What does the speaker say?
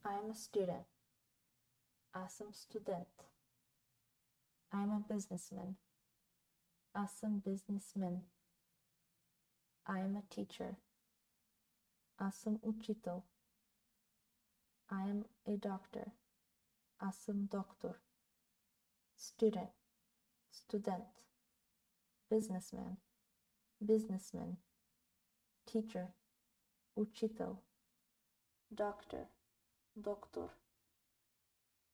I am a student. Аз съм студент. I'm a businessman. Аз съм бизнесмен. I am a teacher. Аз съм учител. I am a doctor. Аз съм доктор. Student, student. Businessman, businessman. Teacher, учител. Doctor, доктор.